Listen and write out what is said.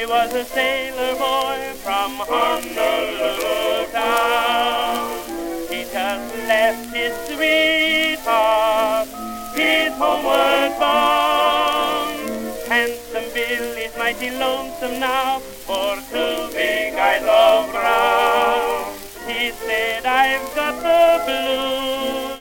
was a sailor boy from Honolulu town. He just left his sweetheart, he's homeward bound. Handsome Bill is mighty lonesome now for two big eyes of brown. He said